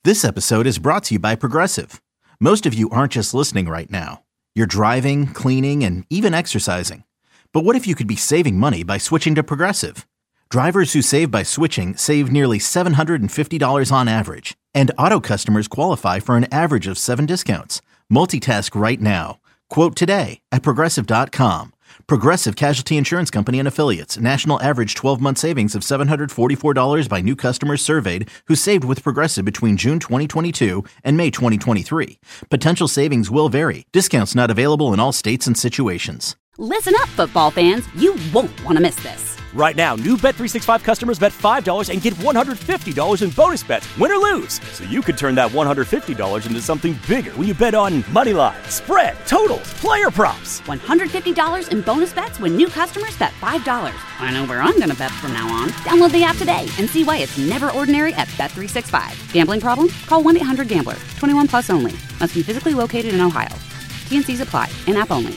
This episode is brought to you by Progressive. Most of you aren't just listening right now. You're driving, cleaning, and even exercising. But what if you could be saving money by switching to Progressive? Drivers who save by switching save nearly $750 on average. And auto customers qualify for an average of 7 discounts. Multitask right now. Quote today at Progressive.com. Progressive Casualty Insurance Company and Affiliates. National average 12-month savings of $744 by new customers surveyed who saved with Progressive between June 2022 and May 2023. Potential savings will vary. Discounts not available in all states and situations. Listen up, football fans. You won't want to miss this. Right now, new Bet365 customers bet $5 and get $150 in bonus bets, win or lose. So you could turn that $150 into something bigger when you bet on money line, spread, totals, player props. $150 in bonus bets when new customers bet $5. I know where I'm going to bet from now on. Download the app today and see why it's never ordinary at Bet365. Gambling problem? Call 1-800-GAMBLER. 21 plus only. Must be physically located in Ohio. T&Cs apply. In-app only.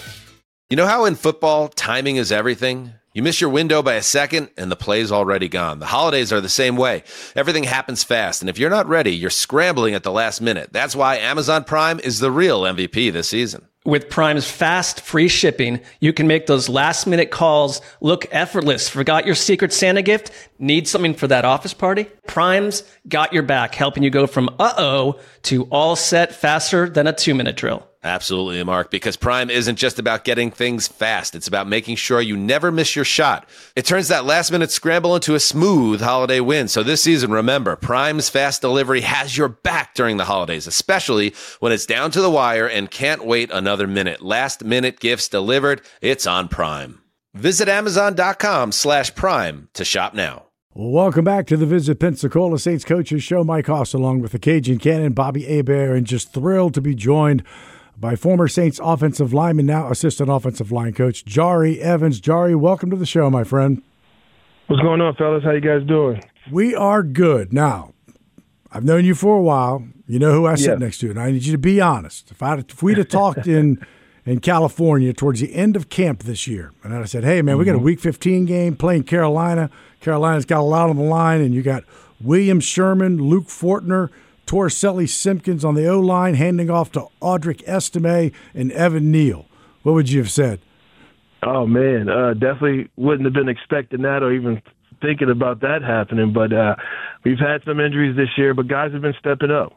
You know how in football, timing is everything? You miss your window by a second, and the play's already gone. The holidays are the same way. Everything happens fast, and if you're not ready, you're scrambling at the last minute. That's why Amazon Prime is the real MVP this season. With Prime's fast, free shipping, you can make those last-minute calls look effortless. Forgot your Secret Santa gift? Need something for that office party? Prime's got your back, helping you go from uh-oh to all set faster than a 2-minute drill. Absolutely, Mark, because Prime isn't just about getting things fast. It's about making sure you never miss your shot. It turns that last-minute scramble into a smooth holiday win. So this season, remember, Prime's fast delivery has your back during the holidays, especially when it's down to the wire and can't wait another minute. Last-minute gifts delivered, it's on Prime. Visit Amazon.com/Prime to shop now. Welcome back to the Visit Pensacola Saints Coaches Show. Mike Hoss along with the Cajun Cannon, Bobby Hebert, and just thrilled to be joined by former Saints offensive lineman, now assistant offensive line coach, Jari Evans. Jari, welcome to the show, my friend. What's going on, fellas? How you guys doing? We are good. Now, I've known you for a while. You know who I sit next to, and I need you to be honest. If we'd have talked in California towards the end of camp this year, and I said, hey, man, we got a Week 15 game playing Carolina. Carolina's got a lot on the line, and you got William Sherman, Luke Fortner, Torricelli Simpkins on the O-line, handing off to Audric Estime and Evan Neal. What would you have said? Oh, man, definitely wouldn't have been expecting that or even thinking about that happening. But we've had some injuries this year, but guys have been stepping up.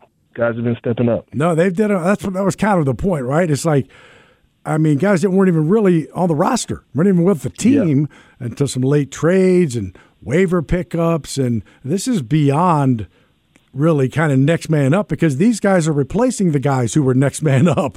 No, they've done it. That was kind of the point, right? It's like, I mean, guys that weren't even really on the roster, weren't even with the team until some late trades and waiver pickups. And this is beyond really kind of next man up, because these guys are replacing the guys who were next man up.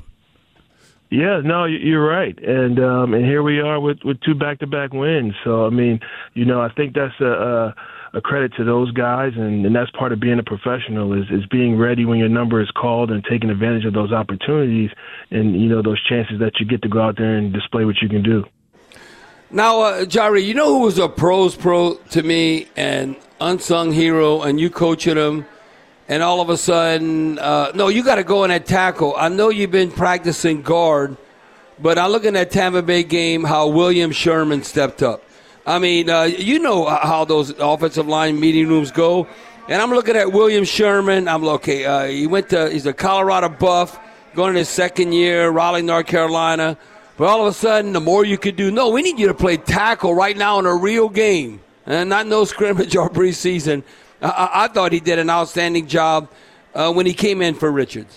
Yeah, no, you're right. And here we are with 2 back-to-back wins. So, I mean, you know, I think that's a credit to those guys, and that's part of being a professional is being ready when your number is called and taking advantage of those opportunities and, you know, those chances that you get to go out there and display what you can do. Now, Jari, you know who was a pro's pro to me and unsung hero, and you coaching him, and all of a sudden, no, you got to go in at tackle. I know you've been practicing guard, but I'm looking at Tampa Bay game, how William Sherman stepped up. I mean, you know how those offensive line meeting rooms go. And I'm looking at William Sherman. I'm okay. He's a Colorado Buff, going in his second year, Raleigh, North Carolina. But all of a sudden, the more you could do, no, we need you to play tackle right now in a real game, and not no scrimmage or preseason. I thought he did an outstanding job when he came in for Richards.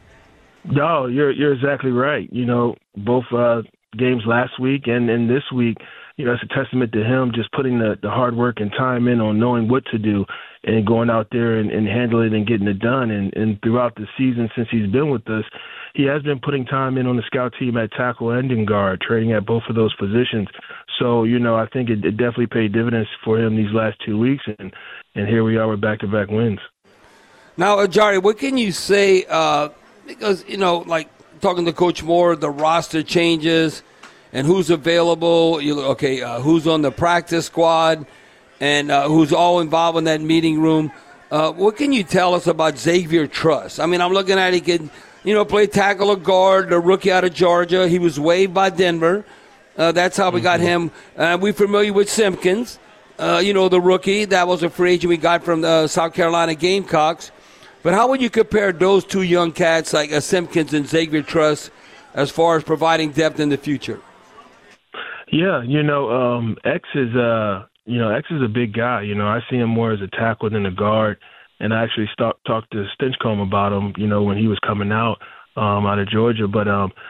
No, you're exactly right. You know, both games last week and this week, you know, it's a testament to him just putting the hard work and time in on knowing what to do and going out there and handling it and getting it done. And throughout the season since he's been with us, he has been putting time in on the scout team at tackle and in guard, training at both of those positions. So, you know, I think it definitely paid dividends for him these last 2 weeks, and here we are with back-to-back wins. Now, Jari, what can you say, because, you know, like talking to Coach Moore, the roster changes and who's available, who's on the practice squad and who's all involved in that meeting room. What can you tell us about Xavier Truss? I mean, I'm looking at he can, play tackle or guard, the rookie out of Georgia. He was waived by Denver. That's how we got him. We're familiar with Simpkins, the rookie. That was a free agent we got from the South Carolina Gamecocks. But how would you compare those two young cats like Simpkins and Xavier Truss as far as providing depth in the future? Yeah, X is X is a big guy. I see him more as a tackle than a guard. And I actually talked to Stinchcomb about him, when he was coming out of Georgia. But,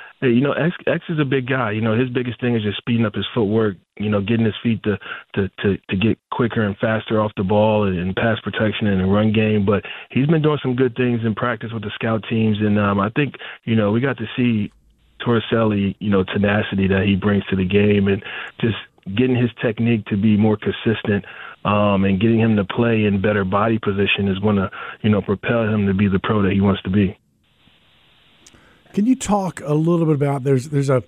X is a big guy. His biggest thing is just speeding up his footwork, getting his feet to get quicker and faster off the ball and pass protection and run game. But he's been doing some good things in practice with the scout teams. And I think, we got to see Torricelli, tenacity that he brings to the game and just getting his technique to be more consistent. And getting him to play in better body position is going to, propel him to be the pro that he wants to be. Can you talk a little bit about there's a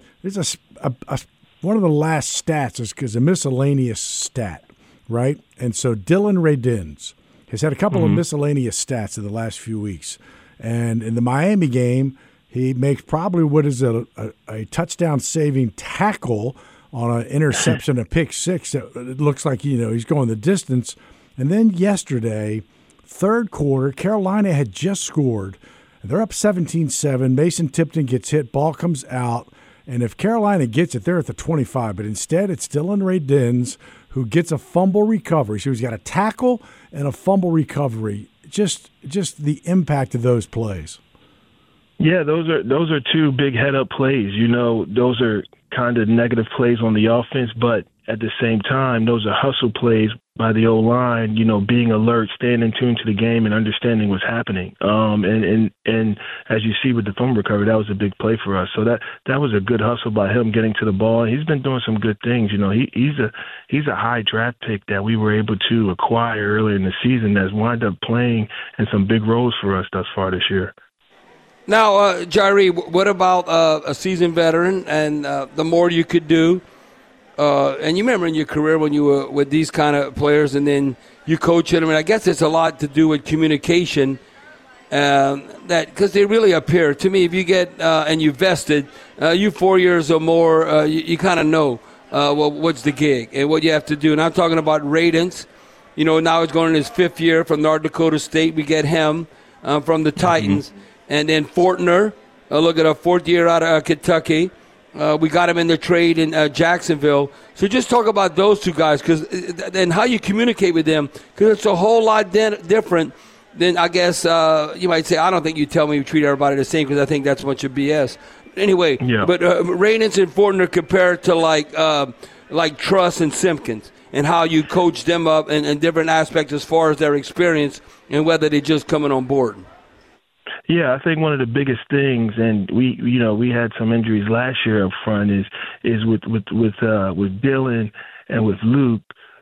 one of the last stats is a miscellaneous stat, right? And so Dillon Radins has had a couple of miscellaneous stats in the last few weeks, and in the Miami game, he makes probably what is a touchdown saving tackle on an interception, a pick six. It looks like, he's going the distance. And then yesterday, third quarter, Carolina had just scored. They're up 17-7. Mason Tipton gets hit. Ball comes out. And if Carolina gets it, they're at the 25. But instead, it's Dillon Radins who gets a fumble recovery. So he's got a tackle and a fumble recovery. Just the impact of those plays. Yeah, those are two big head-up plays. Those are kind of negative plays on the offense, but at the same time, those are hustle plays by the O-line, being alert, staying in tune to the game and understanding what's happening. And as you see with the fumble recovery, that was a big play for us. So that was a good hustle by him getting to the ball. He's been doing some good things. He's a high draft pick that we were able to acquire earlier in the season that's wound up playing in some big roles for us thus far this year. Now, Jairi, what about a seasoned veteran and the more you could do? And you remember in your career when you were with these kind of players and then you coach them, and I guess it's a lot to do with communication because they really appear. To me, if you get and you vested, you 4 years or more, you kind of know what's the gig and what you have to do. And I'm talking about Radins. Now he's going in his fifth year from North Dakota State. We get him from the Titans. And then Fortner, look at a fourth year out of Kentucky. We got him in the trade in Jacksonville. So just talk about those two guys and how you communicate with them, because it's a whole lot different than, I guess, you might say, I don't think you tell me you treat everybody the same because I think that's a bunch of BS. Anyway, yeah. But Radins and Fortner compared to like Truss and Simpkins and how you coach them up and different aspects as far as their experience and whether they're just coming on board. Yeah, I think one of the biggest things, and we had some injuries last year up front, is with Dillon and with Luke.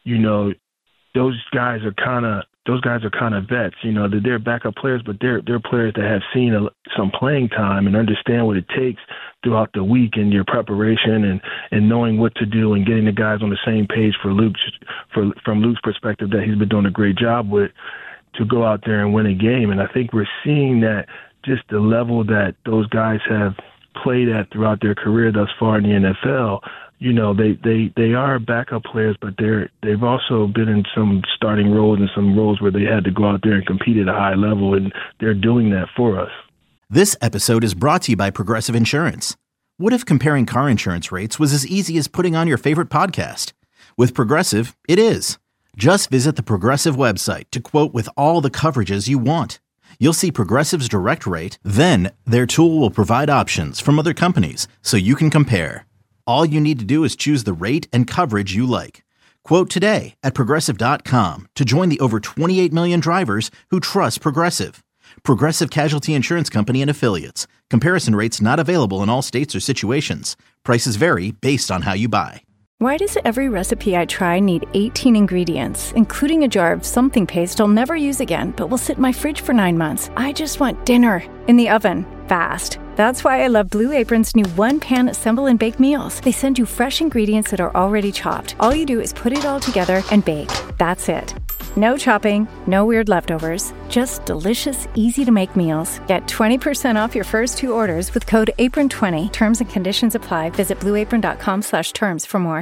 Those guys are kind of vets. They're backup players, but they're players that have seen some playing time and understand what it takes throughout the week and your preparation and knowing what to do and getting the guys on the same page from Luke's perspective that he's been doing a great job with, to go out there and win a game. And I think we're seeing that just the level that those guys have played at throughout their career thus far in the NFL, they are backup players, but they've also been in some starting roles and some roles where they had to go out there and compete at a high level, and they're doing that for us. This episode is brought to you by Progressive Insurance. What if comparing car insurance rates was as easy as putting on your favorite podcast? With Progressive, it is. Just visit the Progressive website to quote with all the coverages you want. You'll see Progressive's direct rate, then their tool will provide options from other companies so you can compare. All you need to do is choose the rate and coverage you like. Quote today at Progressive.com to join the over 28 million drivers who trust Progressive. Progressive Casualty Insurance Company and Affiliates. Comparison rates not available in all states or situations. Prices vary based on how you buy. Why does every recipe I try need 18 ingredients, including a jar of something paste I'll never use again, but will sit in my fridge for 9 months? I just want dinner in the oven, fast. That's why I love Blue Apron's new one-pan assemble and bake meals. They send you fresh ingredients that are already chopped. All you do is put it all together and bake. That's it. No chopping, no weird leftovers, just delicious, easy-to-make meals. Get 20% off your first 2 orders with code APRON20. Terms and conditions apply. Visit blueapron.com/terms for more.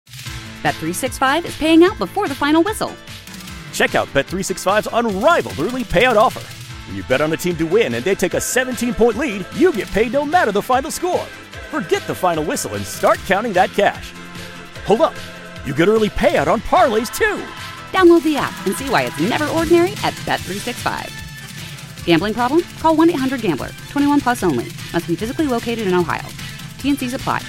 Bet365 is paying out before the final whistle. Check out Bet365's unrivaled early payout offer. When you bet on a team to win and they take a 17-point lead, you get paid no matter the final score. Forget the final whistle and start counting that cash. Hold up. You get early payout on parlays, too. Download the app and see why it's never ordinary at Bet365. Gambling problem? Call 1-800-GAMBLER. 21 plus only. Must be physically located in Ohio. T&Cs apply.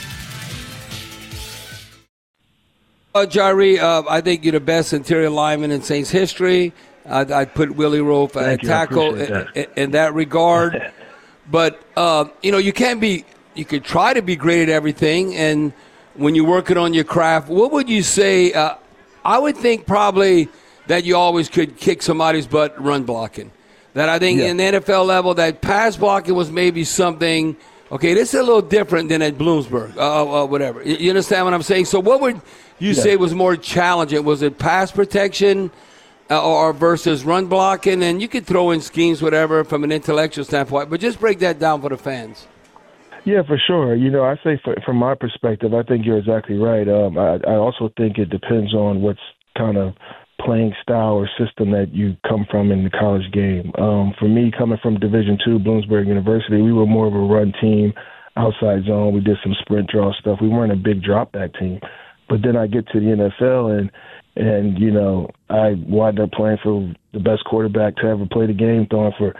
Jari, I think you're the best interior lineman in Saints history. I'd put Willie Roaf at tackle in that regard. But, you can't be – you could try to be great at everything. And when you're working on your craft, what would you say I would think probably that you always could kick somebody's butt run blocking. That I think in the NFL level, that pass blocking was maybe something, okay, this is a little different than at Bloomsburg, whatever. You understand what I'm saying? So what would you say was more challenging? Was it pass protection or versus run blocking? And you could throw in schemes, whatever, from an intellectual standpoint, but just break that down for the fans. Yeah, for sure. I say from my perspective, I think you're exactly right. I also think it depends on what's kind of playing style or system that you come from in the college game. For me, coming from Division II, Bloomsburg University, we were more of a run team, outside zone. We did some sprint draw stuff. We weren't a big drop back team. But then I get to the NFL and I wind up playing for the best quarterback to ever play the game, throwing for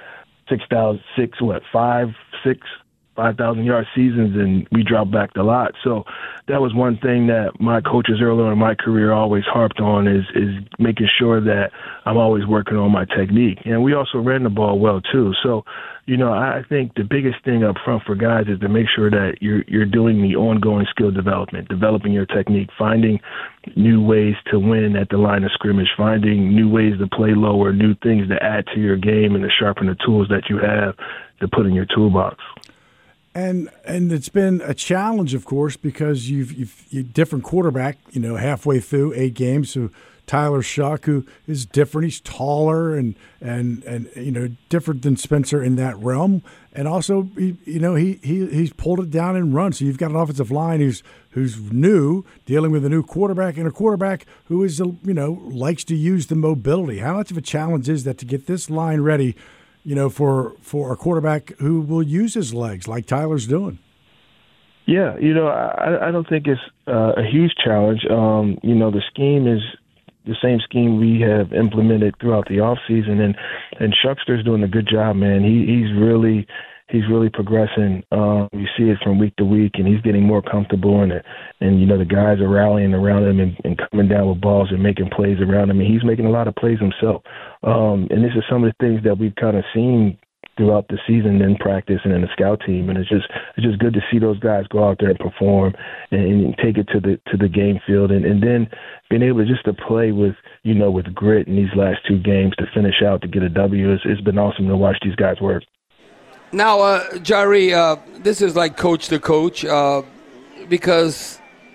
5,000-yard seasons, and we dropped back a lot. So that was one thing that my coaches earlier in my career always harped on is making sure that I'm always working on my technique. And we also ran the ball well too. So, I think the biggest thing up front for guys is to make sure that you're doing the ongoing skill development, developing your technique, finding new ways to win at the line of scrimmage, finding new ways to play lower, new things to add to your game and to sharpen the tools that you have to put in your toolbox. And it's been a challenge, of course, because you've different quarterback, halfway through 8 games. So Tyler Shough, who is different, he's taller and different than Spencer in that realm. And also, he's pulled it down and run. So you've got an offensive line who's new, dealing with a new quarterback, and a quarterback who is likes to use the mobility. How much of a challenge is that to get this line ready? For a quarterback who will use his legs like Tyler's doing? Yeah, I don't think it's a huge challenge. The scheme is the same scheme we have implemented throughout the offseason, and Shuckster's doing a good job, man. He's really progressing. You see it from week to week, and he's getting more comfortable, and the guys are rallying around him and coming down with balls and making plays around him, and he's making a lot of plays himself. And this is some of the things that we've kind of seen throughout the season in practice and in the scout team, and it's just good to see those guys go out there and perform and take it to the game field, and then being able just to play with grit in these last 2 games to finish out to get a W. It's been awesome to watch these guys work. Now, Jari, this is like coach to coach because,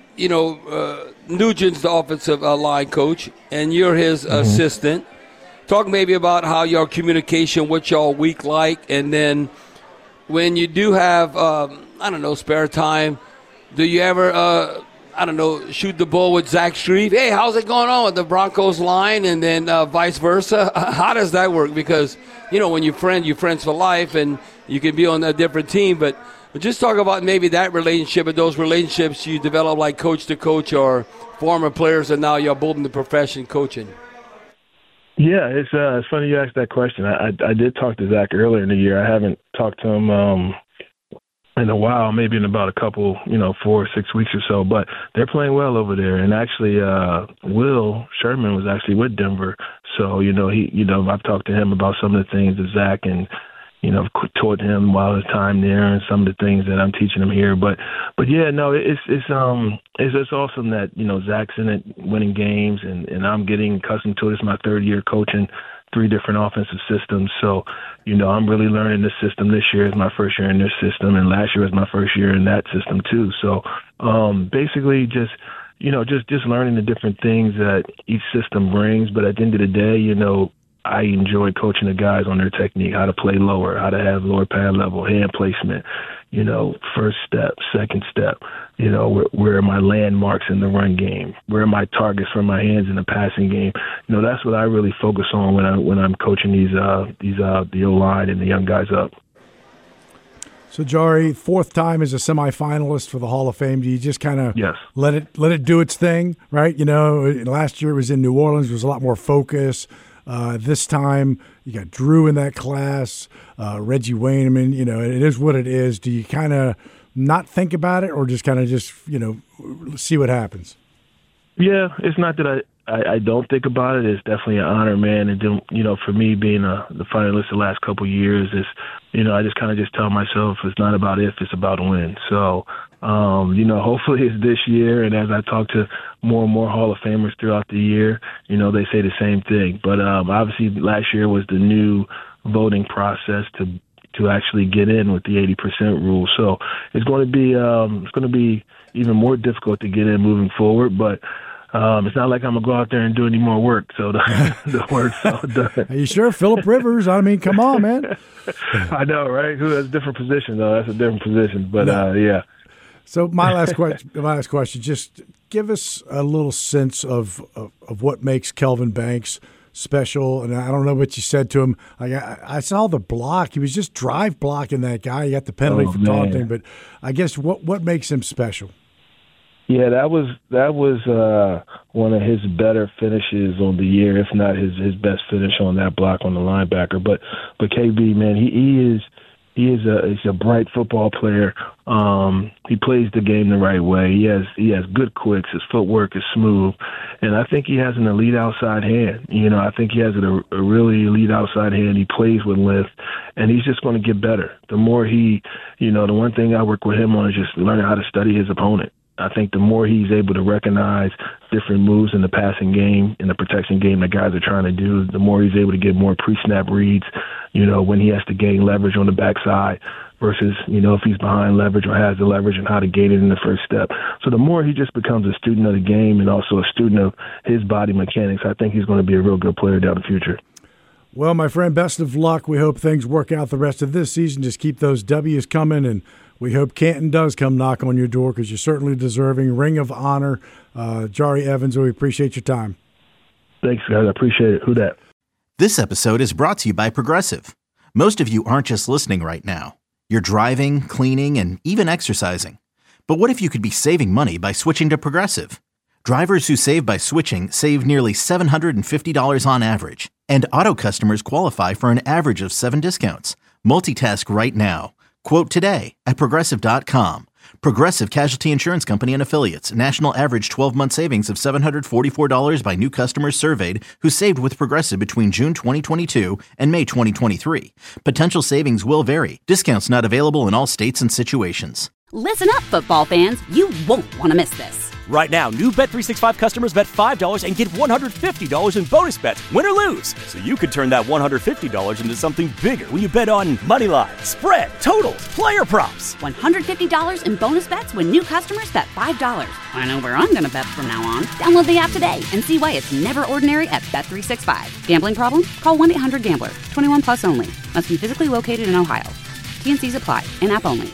Nugent's the offensive line coach, and you're his assistant. Talk maybe about how your communication, what y'all week like, and then when you do have, spare time, do you ever, shoot the bull with Zach Strief? Hey, how's it going on with the Broncos line? And then vice versa. How does that work? Because, when you're friends for life, and you can be on a different team. But just talk about maybe that relationship and those relationships you develop like coach to coach or former players, and now you're both in the profession coaching. Yeah, it's funny you asked that question. I did talk to Zach earlier in the year. I haven't talked to him in a while, maybe in about a couple, 4 or 6 weeks or so. But they're playing well over there. And actually, Will Sherman was actually with Denver. So, I've talked to him about some of the things that Zach and, taught him while his time there, and some of the things that I'm teaching him here. But yeah, no, it's awesome that, Zach's in it winning games, and I'm getting accustomed to it. It's my 3rd year coaching 3 different offensive systems. So, I'm really learning this system. This year is my first year in this system, and last year was my first year in that system too. So, basically just learning the different things that each system brings. But at the end of the day, I enjoy coaching the guys on their technique, how to play lower, how to have lower pad level, hand placement, first step, second step, You know, where are my landmarks in the run game? Where are my targets for my hands in the passing game? You know, that's what I really focus on when I'm coaching the O-line and the young guys up. So, Jari, fourth time as a semifinalist for the Hall of Fame. Do you just kind of let it do its thing, right? You know, last year it was in New Orleans. There was a lot more focus. This time you got Drew in that class, Reggie Wayneman. You know, it is what it is. Do you kind of not think about it, or just kind of see what happens? Yeah, it's not that I don't think about it. It's definitely an honor, man. And then, you know, for me being the finalist the last couple of years, is, you know, I just kind of just tell myself it's not about if, it's about when. So, you know, hopefully it's this year. And as I talk to more and more Hall of Famers throughout the year, you know, they say the same thing. But obviously last year was the new voting process to actually get in with the 80% rule. So it's going to be even more difficult to get in moving forward. But it's not like I'm going to go out there and do any more work. So the work's all done. Are you sure? Phillip Rivers, I mean, come on, man. I know, right? That's a different position, though. That's a different position. But, yeah. So my last question, just give us a little sense of what makes Kelvin Banks special. And I don't know what you said to him. I saw the block. He was just drive blocking that guy. He got the penalty for taunting. But I guess what makes him special? Yeah, that was one of his better finishes on the year, if not his best finish on that block on the linebacker. But KB, man, he's a bright football player. He plays the game the right way. He has good quicks. His footwork is smooth, and I think he has an elite outside hand. You know, I think he has a really elite outside hand. He plays with length, and he's just going to get better. The more the one thing I work with him on is just learning how to study his opponent. I think the more he's able to recognize different moves in the passing game, in the protection game that guys are trying to do, the more he's able to get more pre-snap reads, you know, when he has to gain leverage on the backside versus, you know, if he's behind leverage or has the leverage and how to gain it in the first step. So the more he just becomes a student of the game and also a student of his body mechanics, I think he's going to be a real good player down the future. Well, my friend, best of luck. We hope things work out the rest of this season. Just keep those W's coming, and we hope Canton does come knock on your door because you're certainly deserving. Ring of Honor. Jari Evans, we appreciate your time. Thanks, guys. I appreciate it. Who dat? This episode is brought to you by Progressive. Most of you aren't just listening right now. You're driving, cleaning, and even exercising. But what if you could be saving money by switching to Progressive? Drivers who save by switching save nearly $750 on average. And auto customers qualify for an average of 7 discounts. Multitask right now. Quote today at Progressive.com. Progressive Casualty Insurance Company and Affiliates. National average 12-month savings of $744 by new customers surveyed who saved with Progressive between June 2022 and May 2023. Potential savings will vary. Discounts not available in all states and situations. Listen up, football fans. You won't want to miss this. Right now, new Bet365 customers bet $5 and get $150 in bonus bets, win or lose. So you could turn that $150 into something bigger when you bet on moneyline, spread, totals, player props. $150 in bonus bets when new customers bet $5. I know where I'm going to bet from now on. Download the app today and see why it's never ordinary at Bet365. Gambling problem? Call 1-800-GAMBLER. 21 plus only. Must be physically located in Ohio. T&Cs apply. In-app only.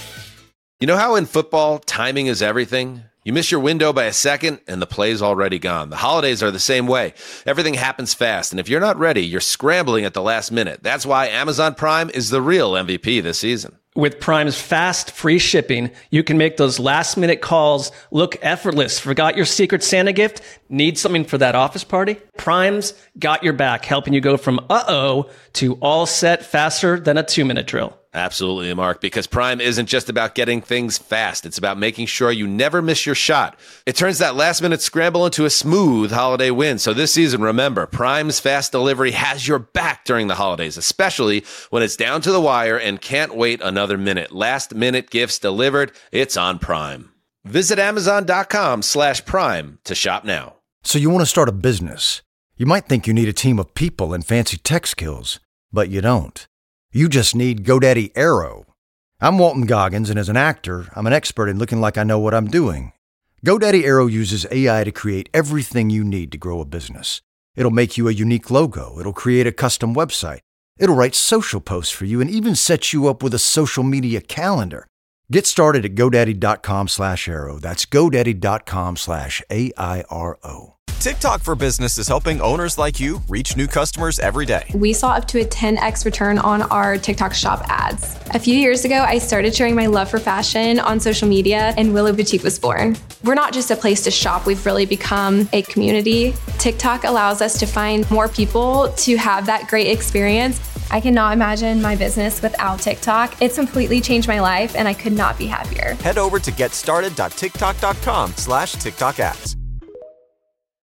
You know how in football, timing is everything? You miss your window by a second, and the play's already gone. The holidays are the same way. Everything happens fast, and if you're not ready, you're scrambling at the last minute. That's why Amazon Prime is the real MVP this season. With Prime's fast, free shipping, you can make those last-minute calls look effortless. Forgot your Secret Santa gift? Need something for that office party? Prime's got your back, helping you go from uh-oh to all set faster than a 2-minute drill. Absolutely, Mark, because Prime isn't just about getting things fast. It's about making sure you never miss your shot. It turns that last-minute scramble into a smooth holiday win. So this season, remember, Prime's fast delivery has your back during the holidays, especially when it's down to the wire and can't wait another minute. Last-minute gifts delivered. It's on Prime. Visit Amazon.com/Prime to shop now. So you want to start a business. You might think you need a team of people and fancy tech skills, but you don't. You just need GoDaddy Aero. I'm Walton Goggins, and as an actor, I'm an expert in looking like I know what I'm doing. GoDaddy Aero uses AI to create everything you need to grow a business. It'll make you a unique logo. It'll create a custom website. It'll write social posts for you and even set you up with a social media calendar. Get started at GoDaddy.com/Airo. That's GoDaddy.com/AIRO. TikTok for Business is helping owners like you reach new customers every day. We saw up to a 10x return on our TikTok shop ads. A few years ago, I started sharing my love for fashion on social media, and Willow Boutique was born. We're not just a place to shop, we've really become a community. TikTok allows us to find more people to have that great experience. I cannot imagine my business without TikTok. It's completely changed my life, and I could not be happier. Head over to getstarted.tiktok.com/TikTok ads.